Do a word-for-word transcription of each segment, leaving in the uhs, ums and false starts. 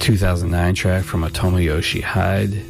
two thousand nine track from Tomoyoshi Hyde.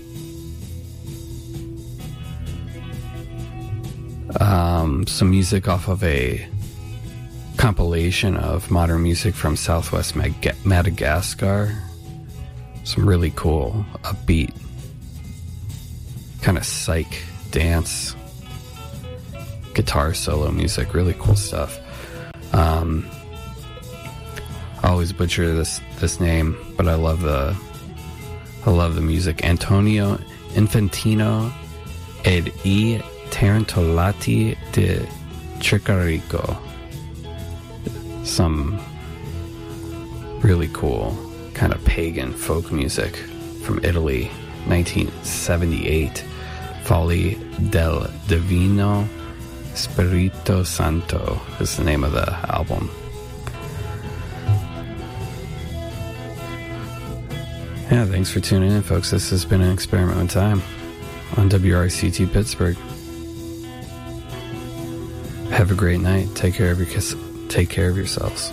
Um, some music off of a compilation of modern music from Southwest Mag- Madagascar. Some really cool, upbeat, kind of psych dance, guitar solo music. Really cool stuff. Um, I always butcher this this name, but I love the I love the music. Antonio Infantino ed I Tarantolati de Chicarico. Some really cool kind of pagan folk music from Italy, nineteen seventy-eight. Folly del Divino Spirito Santo is the name of the album. Yeah, thanks for tuning in, folks. This has been an experiment in time on W R C T Pittsburgh. Have a great night. Take care of your kiss. Take care of yourselves.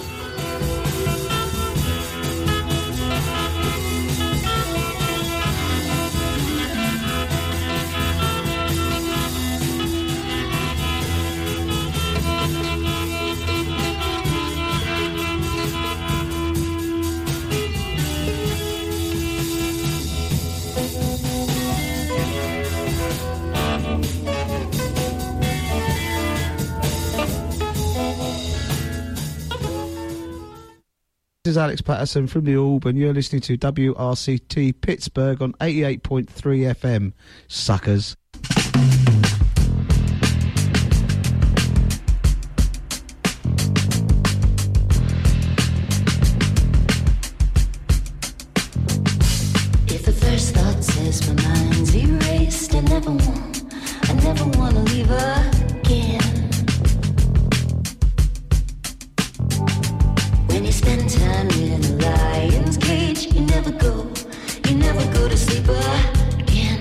This is Alex Patterson from the Alban. You're listening to W R C T Pittsburgh on eighty-eight point three F M. Suckers. If the first thought says my mind's erased, I never want, I never want to leave again. When you spend time in a lion's cage, you never go, you never go to sleep again.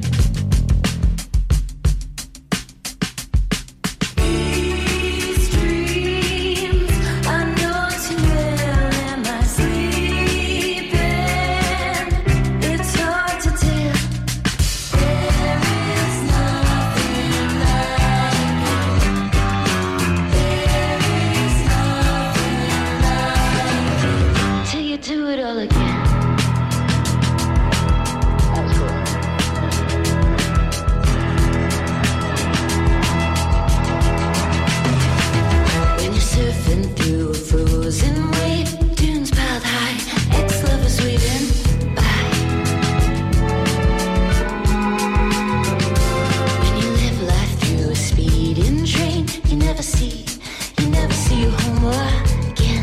These dreams are not too well. Am I sleeping? It's hard to tell. There is nothing like it. There is nothing till you do it all again. That's cool. When you're surfing through a frozen wave, dunes piled high, ex-lovers waving by. When you live life through a speeding train, you never see, you never see your home again.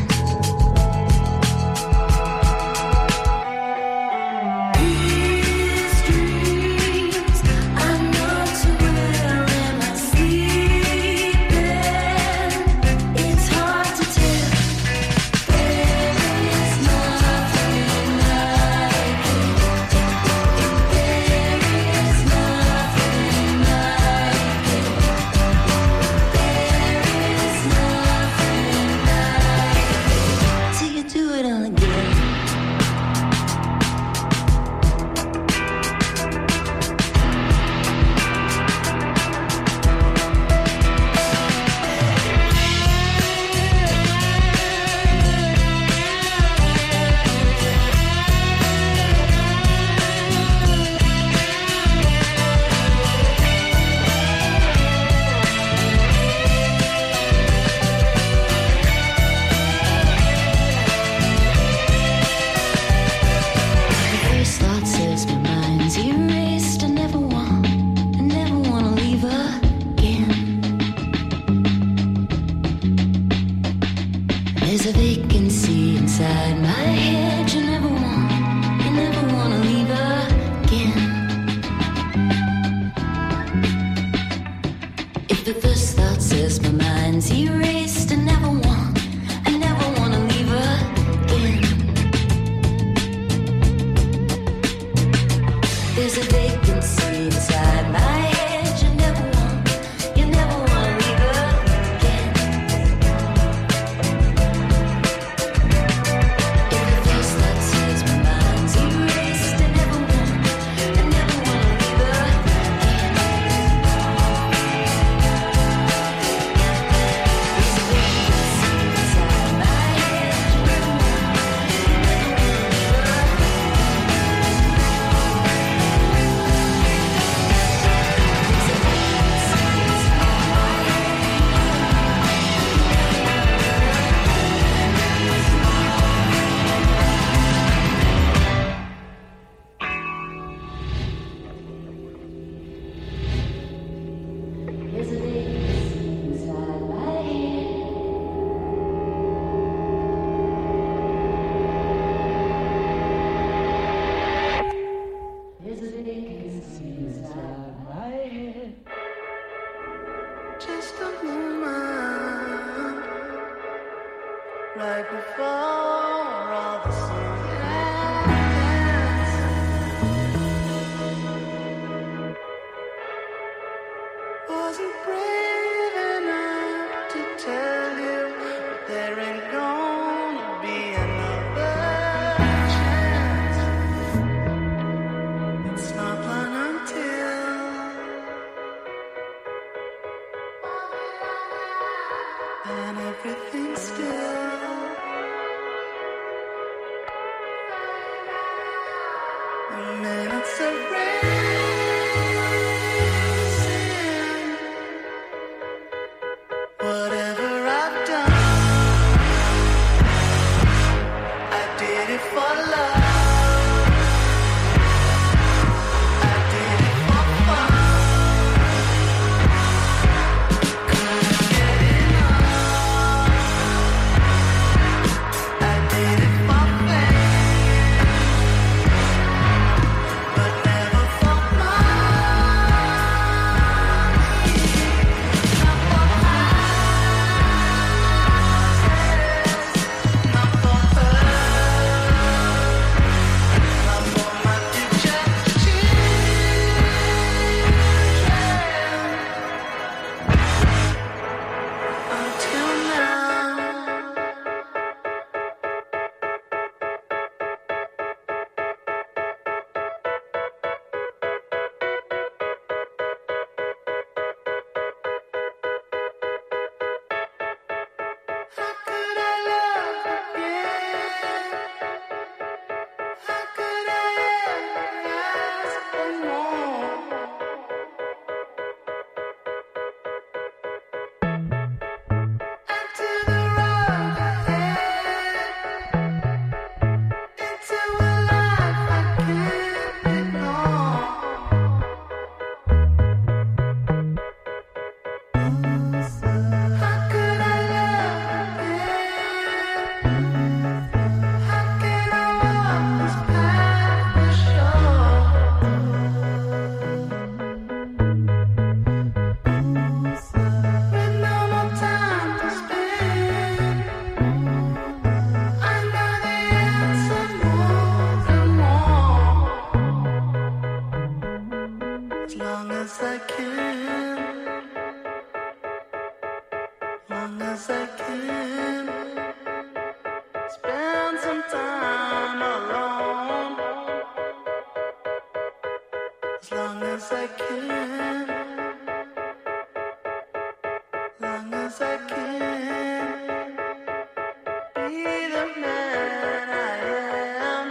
These dreams are not too well. Am I sleeping? It's hard to tell. There is nothing like it. There is nothing like it. There is nothing like it till you do it all again. The first thought says my mind's erased. I never want, I never want to leave again. There's a vacancy inside my head. You never want, you never want to leave again. If the first thought says my mind's erased, I never want, I never want to leave again. There's a vacancy inside my head. You never want, you never want to leave again. If the first thought says my like before all the sun ends. Wasn't brave enough to tell you, but there ain't gonna be another chance. It's not one until then everything's still. The minutes are racing. Whatever I've done, I did it for love. I did it for fun. Couldn't get enough. I did it for fame, but never for money. Not for houses, not for her, not for my future children. Until now. How could I love again? How could I ever ask for more? Into the road ahead, into a life I can't ignore. How could I love again? How can I walk this path for sure? With no more time to spend, I know the answer more and more. As long as I can, long as I can, spend some time alone. As long as I can, long as I can, be the man I am.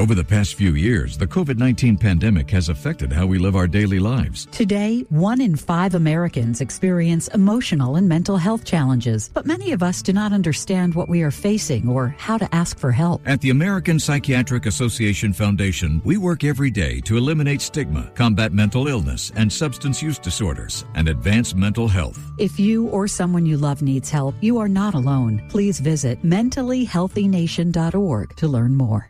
Over the past few years, the COVID nineteen pandemic has affected how we live our daily lives. Today, one in five Americans experience emotional and mental health challenges, but many of us do not understand what we are facing or how to ask for help. At the American Psychiatric Association Foundation, we work every day to eliminate stigma, combat mental illness and substance use disorders, and advance mental health. If you or someone you love needs help, you are not alone. Please visit mentally healthy nation dot org to learn more.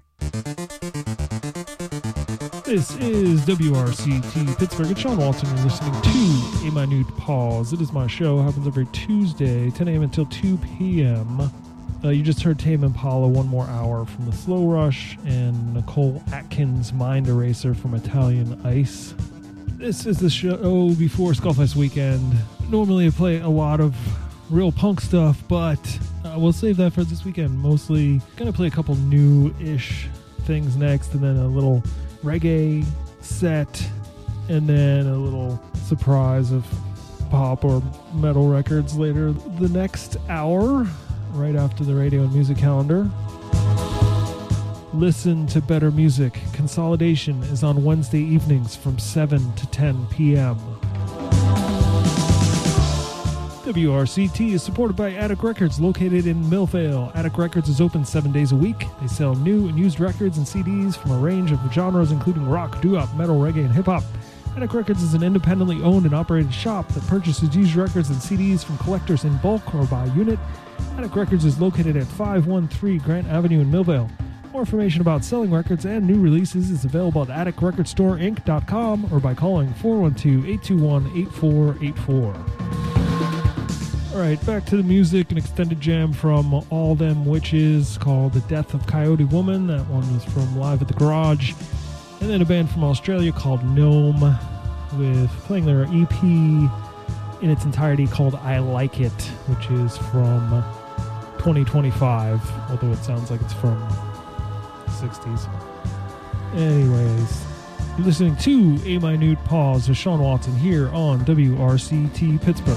This is W R C T Pittsburgh. It's Sean Walton. You're listening to A Minute Pause. It is my show. It happens every Tuesday, ten a.m. until two p.m. Uh, you just heard Tame Impala, One More Hour from the Slow Rush, and Nicole Atkins, Mind Eraser from Italian Ice. This is the show before Skullfest weekend. Normally I play a lot of real punk stuff, but uh, we'll save that for this weekend. Mostly gonna play a couple new-ish things next, and then a little reggae set, and then a little surprise of pop or metal records later the next hour, right after the radio and music calendar. Listen to better music. Consolidation is on Wednesday evenings from seven to ten p.m. W R C T is supported by Attic Records, located in Millvale. Attic Records is open seven days a week. They sell new and used records and C Ds from a range of genres, including rock, doo-wop, metal, reggae, and hip-hop. Attic Records is an independently owned and operated shop that purchases used records and C Ds from collectors in bulk or by unit. Attic Records is located at five one three Grant Avenue in Millvale. More information about selling records and new releases is available at attic record store inc dot com or by calling four one two, eight two one, eight four eight four. Alright, back to the music, an extended jam from All Them Witches called The Death of Coyote Woman. That one was from Live at the Garage. And then a band from Australia called Gnome, with playing their E P in its entirety called I Like It, which is from twenty twenty-five, although it sounds like it's from the sixties. Anyways, you're listening to A Minute Pause with Sean Watson here on W R C T Pittsburgh.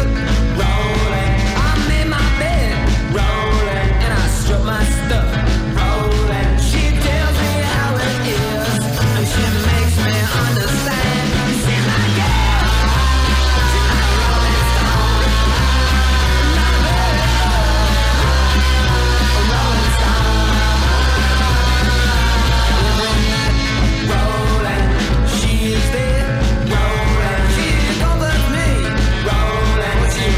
She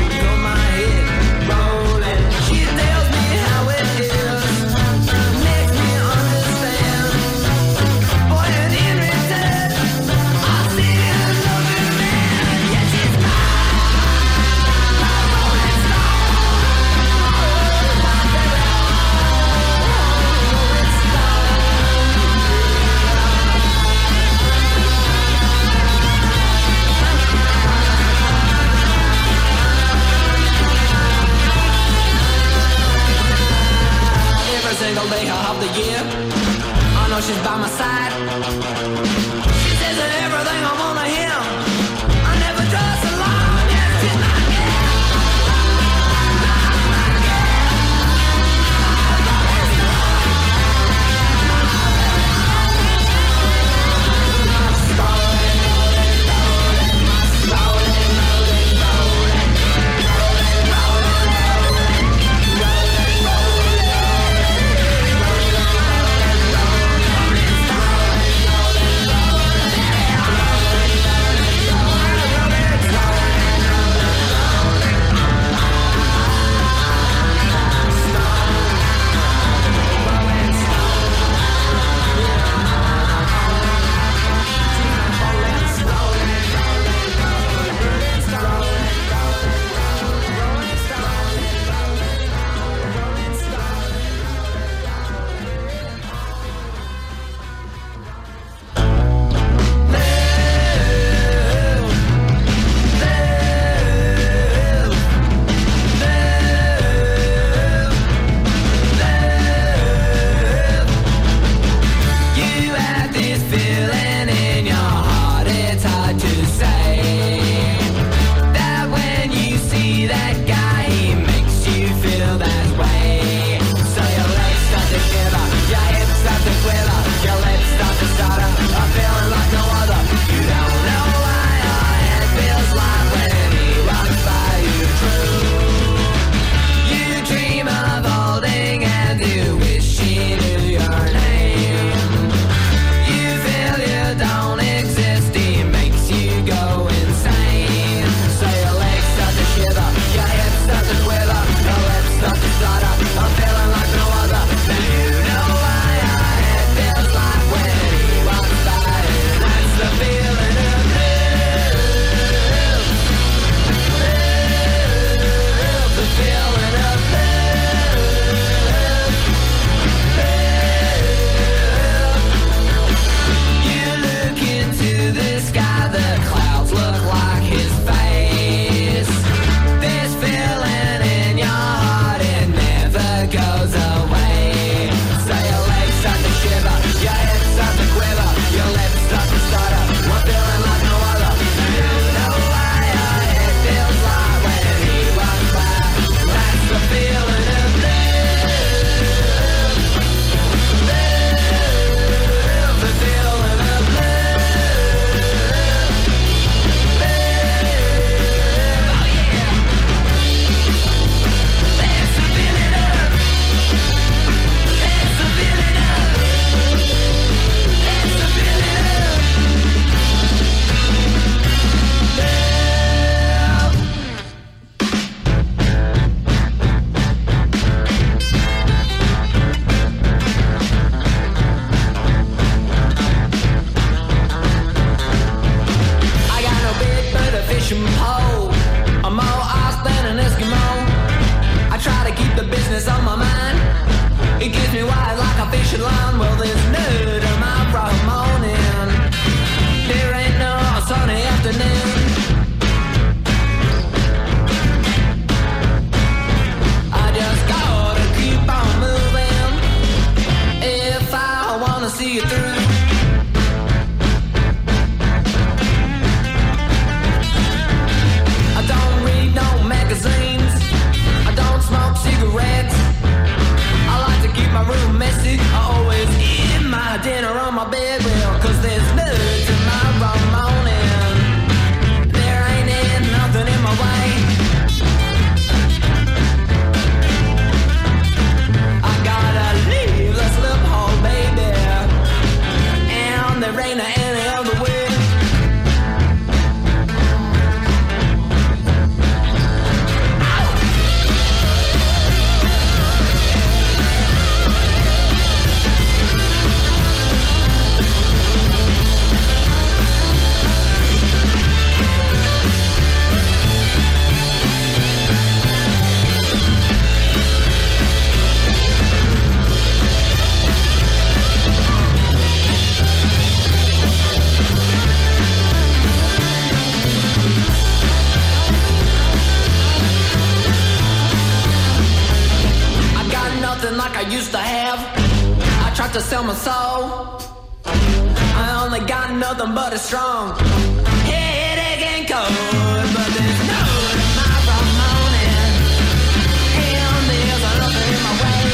to have. I tried to sell my soul. I only got nothing but a strong headache and cold. But there's no tomorrow morning, and there's nothing in my way.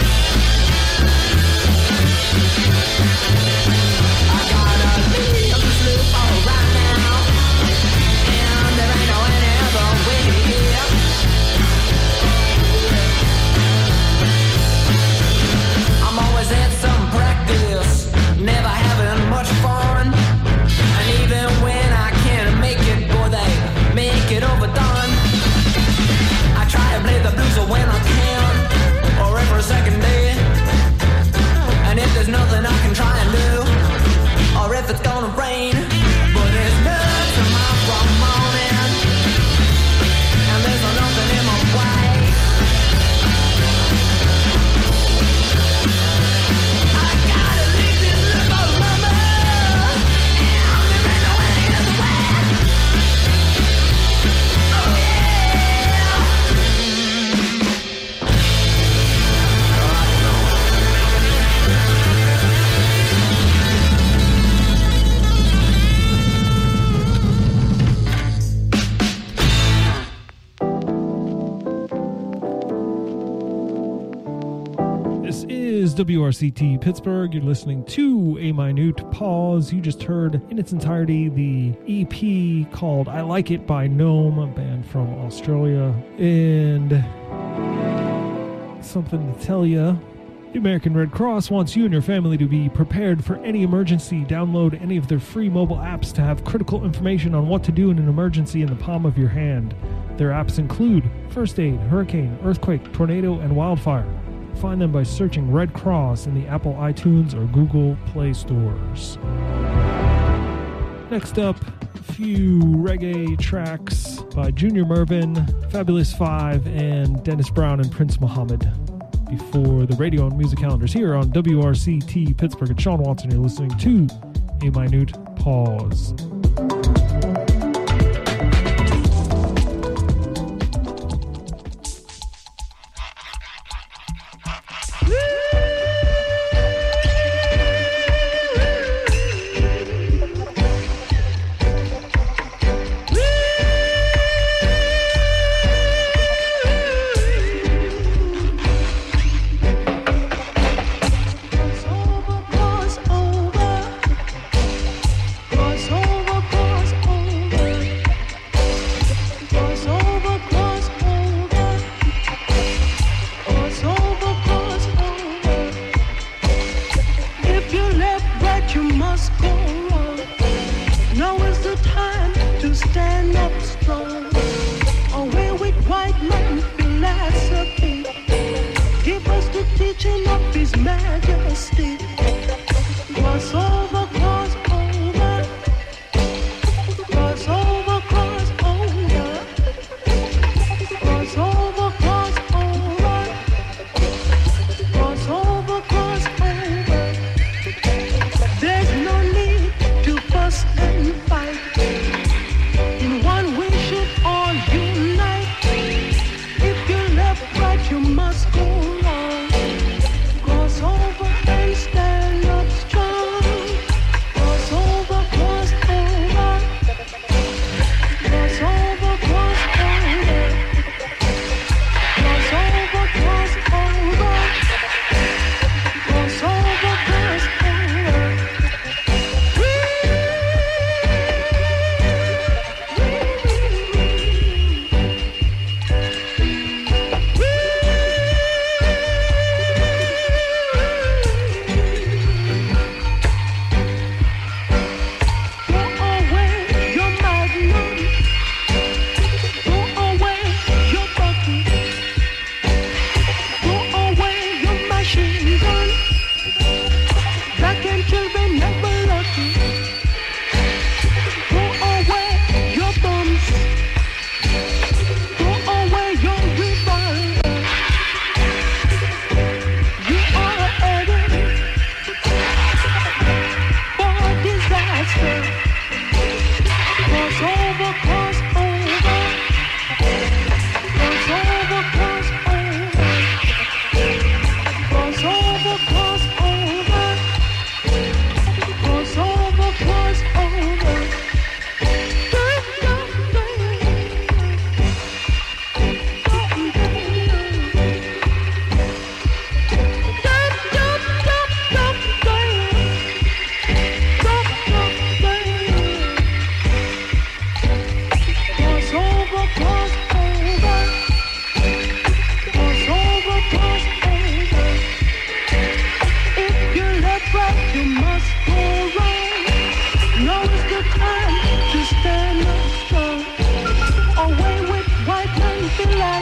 I gotta leave this loop all right now, and there ain't no any other way. I'm always at some practice, never having much fun. And even when I can't make it, boy, they make it overdone. I try to play the blues when I can, or every second day. And if there's nothing I can try and do, or if it's gonna rain, but it's no tomorrow morning, and there's nothing in my way. I gotta leave this little mama, and there ain't no any other way. Oh yeah. This is W R C T Pittsburgh. You're listening to A Minute Pause. You just heard in its entirety the E P called I Like It by Gnome, a band from Australia. And something to tell you. The American Red Cross wants you and your family to be prepared for any emergency. Download any of their free mobile apps to have critical information on what to do in an emergency in the palm of your hand. Their apps include First Aid, Hurricane, Earthquake, Tornado, and Wildfire. Find them by searching Red Cross in the Apple iTunes or Google Play stores. Next up, a few reggae tracks by Junior Mervin, Fabulous Five, and Dennis Brown and Prince Muhammad. Before the radio and music calendars here on W R C T Pittsburgh. And Sean Watson, you're listening to A Minute Pause. Was over, was over, was over.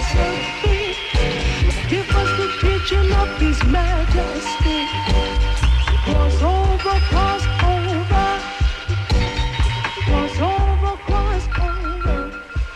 philosophy. Give us the teaching of His majesty. Cross over, cross over. Cross over, cross over.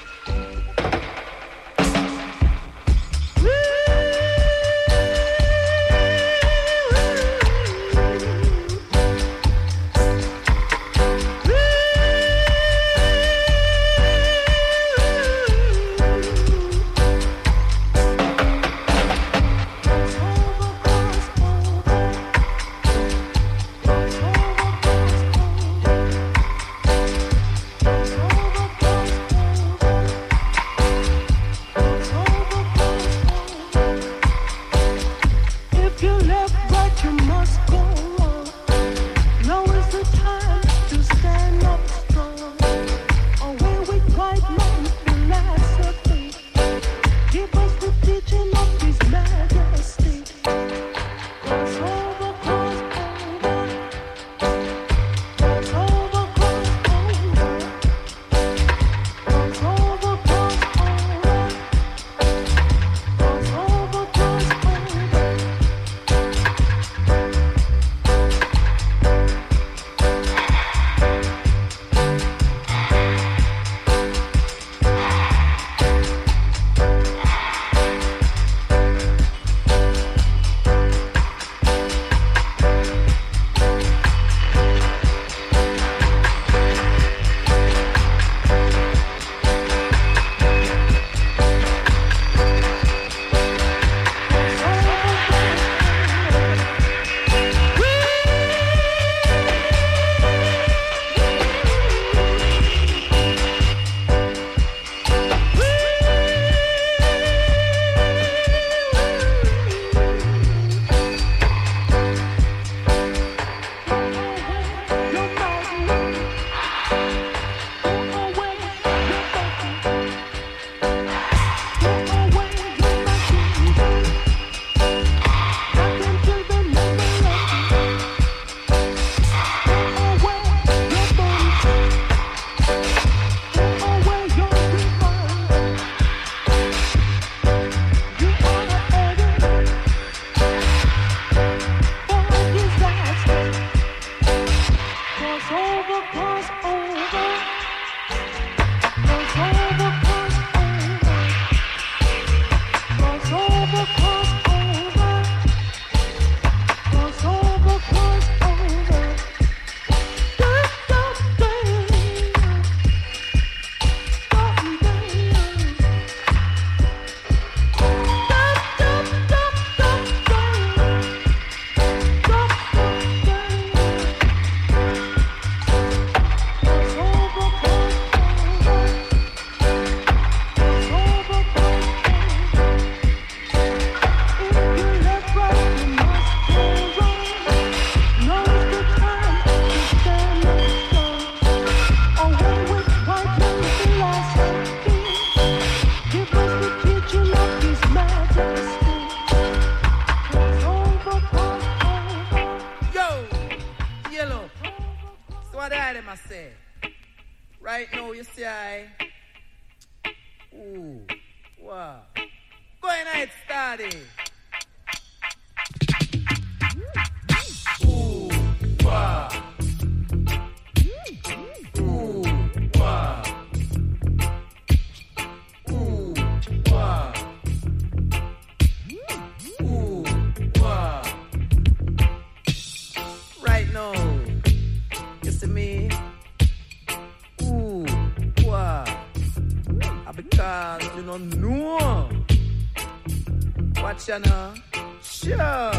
Channel. Sure.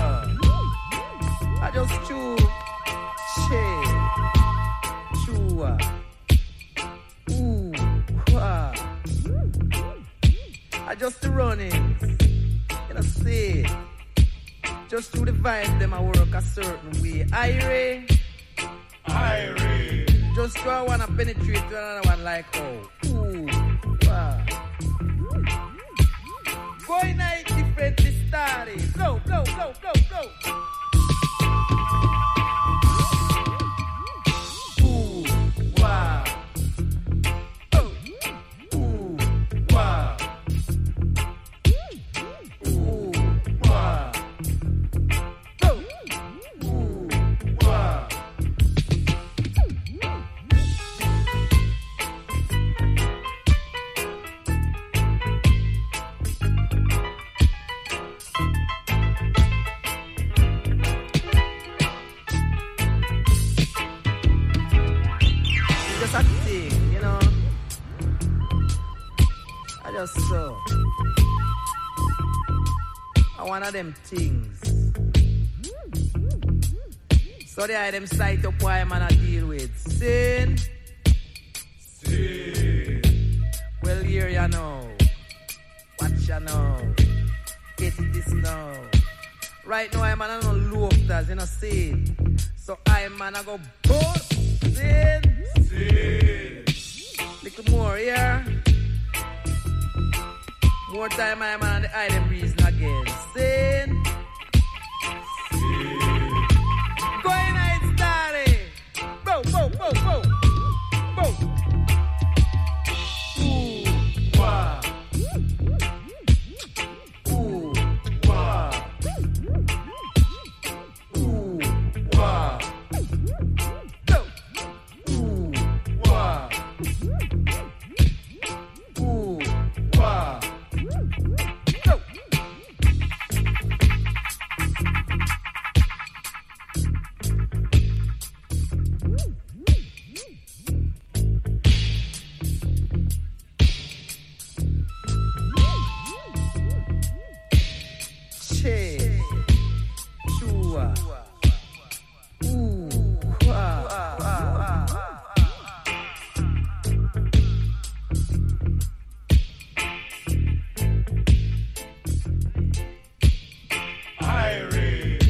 I just chew. Che. Chew. Ooh. Wah. I just running. You know, see. Just to the vibe, them I work a certain way. Irie. Irie. Just go I wanna penetrate to another one like oh. Ooh. Wah. Going night differently started. Go, go, go, go, go. Ooh, wow. Oh, ooh, wow. one of them things. So they are them sight up why man I deal with. Sin. Sin. Well, here you know. Watch you know. Get this now. Right now, I'm on no lofters, you know, sin. So I man I go both. Sin. Sin. Little more here. More time I'm on the island reason again. Sin. Going night starry. Bo, bo, bo, bo. Bo. Ooh, wah. Ooh, wah. Ooh, wah. Go. Ooh, wah. Ooh, wah. Go. Che, chua, ooh, wah. Irie.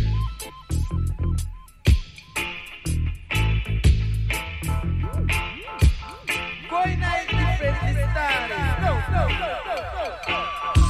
Going night different this time. Go, go, go, go, go, go.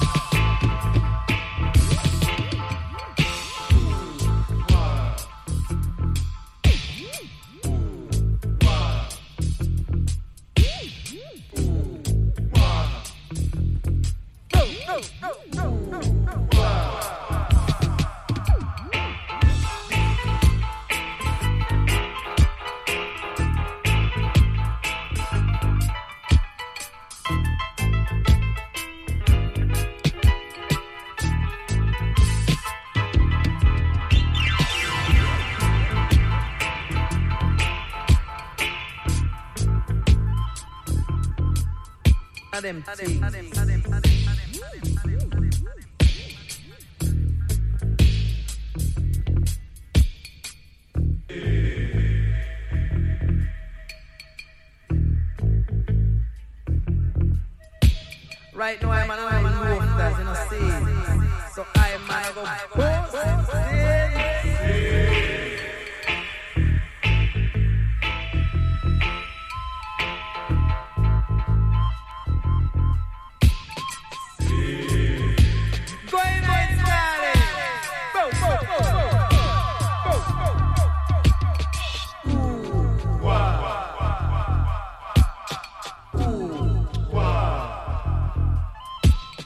Them right now I'm on a lofters, you know, see. So I'm on a go both. Going night starry. Bo, bo, bo, bo. Bo. Ooh, wah. Ooh, wah.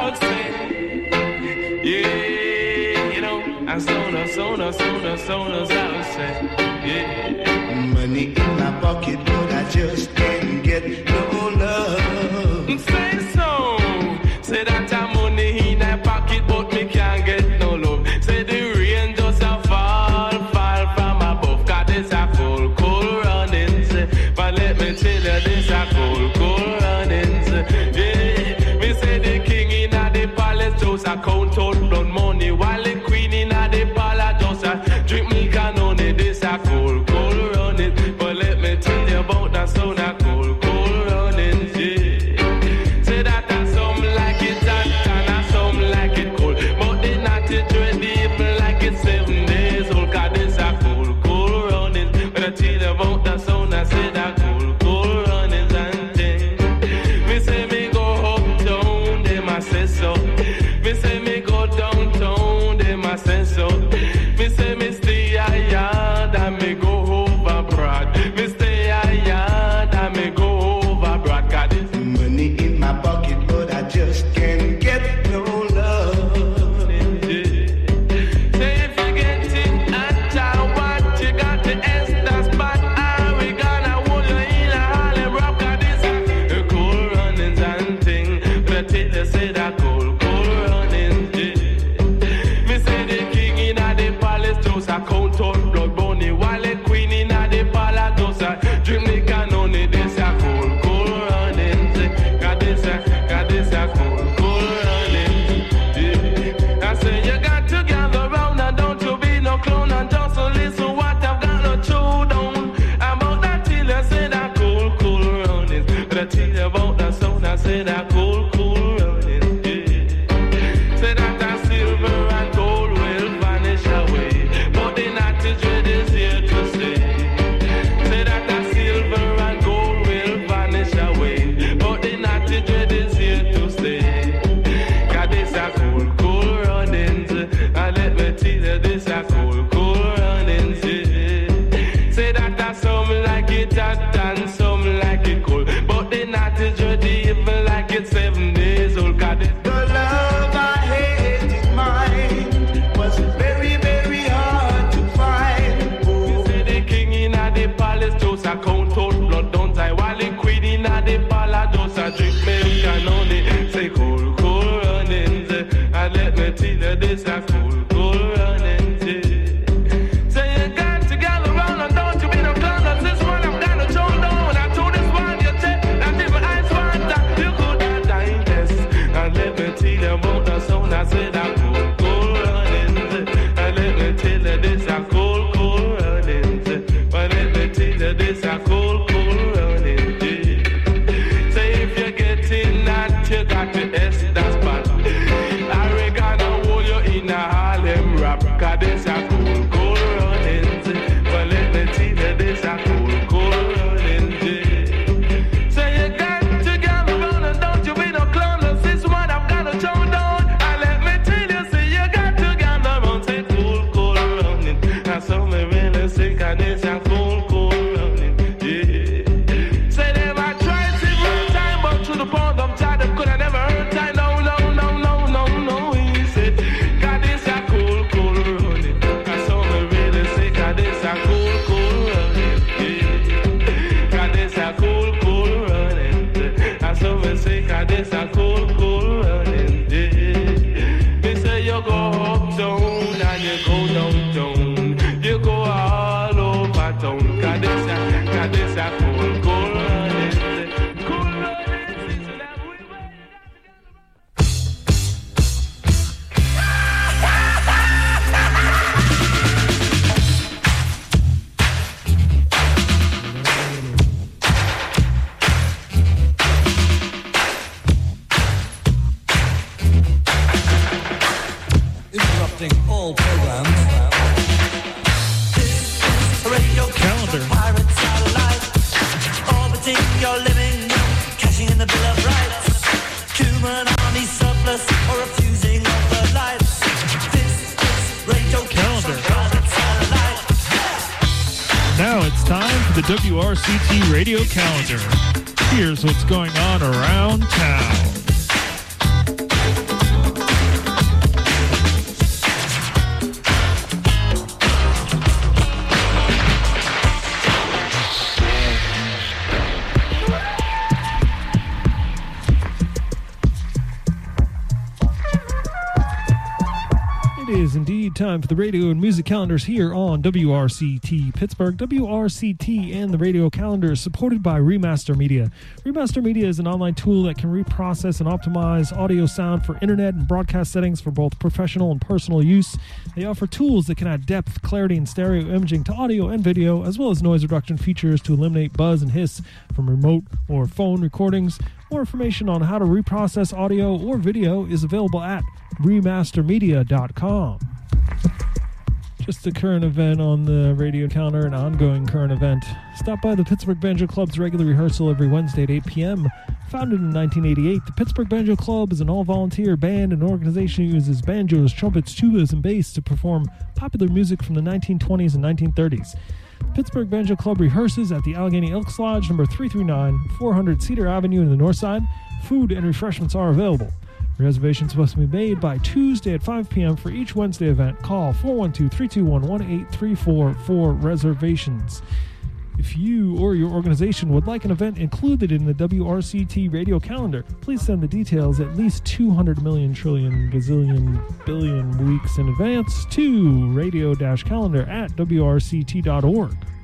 would say. Yeah, you know, I sooner, sooner, sooner, sooner, I would say. Yeah. Money in my pocket, but I just can't get no love. Say so. Say that I money in my pocket, but me can't get no love. Say the rain just a fall, fall from above. Cause this a cold, cold running. Say, but let me tell you, this a cold, cold running. Say, yeah. Me say the king in the palace just a count out blood money, while the queen in the palace just a drink milk and honey. This a cold, cold running. But let me tell you about that sound a cold, cold running. Yeah. Say that I some like it hot and I some like it cold, but they not it ready even like it's seven days old. Cause this a cold, cold running. When I tell you about that sound, I say that cold, cold running and thing. Me say me go uptown, them I say so. Me say me go downtown, them I say so. Me say me stay a yard and me go over broad. Me stay a yard and me go over broad. Cause this Money in my pocket, but I just can't get no love. say if you get it at all, what you got to ask the spot. Are we gonna hold you in a Harlem rock? Cause this a cool runnings and thing. But I tell you, say that cool, cool runnings, yeah. Me say the king in the palace just a count out blood bunny, while the queen in the palace just a drink the cannon. This a cool, cool runnings, yeah. Got this a, got this a cool, cool runnings, yeah. I say you got to gather round and don't you be no clown and just listen what I've got no chew down. About that till I say that cool, cool runnings. But I tell you about that sound, I say that cool, cool runnings, yeah. Say that that silver and gold will vanish away, but the natty dread is here to stay. Say that that silver and gold will vanish away, but the natty dread is here to stay. Cause this a cool, cool runnings, and let me tell you, this a cool, cool runnings, yeah. Say that that some like it hot and some like it cold, but the natty dread even like it seven days old. Cause this The love I had in mind was very, very hard to find. Oh, say the king in the palace just a count out blood, don't I? While the queen in the palace just a drink milk and honey. Say cool, cool runnings, and let me tell you, this a cool, cool runnings, yeah. Say you got to gather round and don't you be no clown. And this one I'm gonna show down. I told this one you check, and if I want that, you could have died this. And let me tell you about the sound, I say that cool, cool runnings. And let me tell you, this a cool, cool runnings. But let me tell you, this a cool, cool runnings, yeah. Say if you're getting that, you got to S that spot. I reckon I hold you in a Harlem rap. Cause this a cool, cool runnings. But let me tell you, this a cool, cool runnings, yeah. Say you got to gather round and don't you be no clown. This one I've got to show down. And let me tell you, say you got to gather round. Say cool, cool running. And so me really sick and this a cool, cool running, yeah. Say them I tried several times, but to the point I'm tired of could I never heard time. No, no, no, no, no, no, he said. Cause this a cool, cool running. And so me really sick, cause this a cool, cool running, yeah. Cause this a cool, cool running. And so me sick, cause this a cool, cool running, yeah. Me say you go uptown and you go downtown. You go all over town. Cause this a, cause this a cool, cool running. Cool running, so that we interrupting all programs. Calendar. Pirate satellite, orbiting your living room, cashing in the Bill of Rights. Human army surplus or refusing of the lights. This is radio Calendar. pirate satellite. Now it's time for the W R C T radio calendar. Here's what's going on around town. It is indeed time for the radio and music calendars here on W R C T Pittsburgh. W R C T and the radio calendar is supported by Remaster Media. Remaster Media is an online tool that can reprocess and optimize audio sound for internet and broadcast settings for both professional and personal use. They offer tools that can add depth, clarity, and stereo imaging to audio and video, as well as noise reduction features to eliminate buzz and hiss from remote or phone recordings. More information on how to reprocess audio or video is available at remaster media dot com. Just a current event on the radio calendar, an ongoing current event. Stop by the Pittsburgh Banjo Club's regular rehearsal every Wednesday at eight p.m. Founded in nineteen eighty-eight, the Pittsburgh Banjo Club is an all-volunteer band and organization that uses banjos, trumpets, tubas, and bass to perform popular music from the nineteen twenties and nineteen thirties. The Pittsburgh Banjo Club rehearses at the Allegheny Elks Lodge, number three thirty-nine, four hundred Cedar Avenue in the north side. Food and refreshments are available. Reservations must be made by Tuesday at five p.m. for each Wednesday event. Call four one two, three two one, one eight three four for reservations. If you or your organization would like an event included in the W R C T radio calendar, please send the details at least two hundred million trillion gazillion billion weeks in advance to radio-calendar at W R C T dot org.